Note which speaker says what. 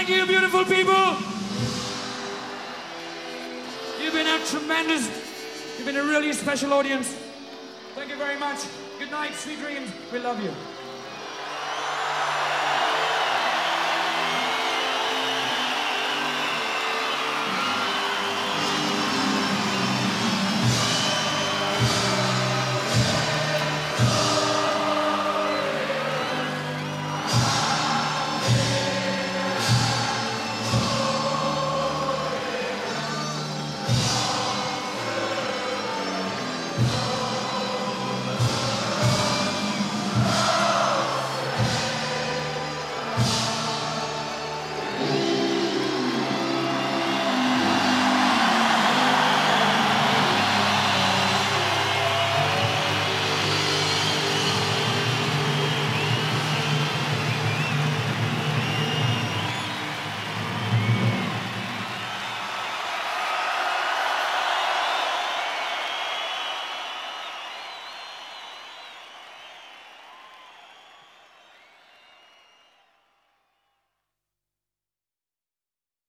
Speaker 1: Thank you, beautiful people. You've been a tremendous, you've been a really special audience. Thank you very much. Good night, sweet dreams. We love you.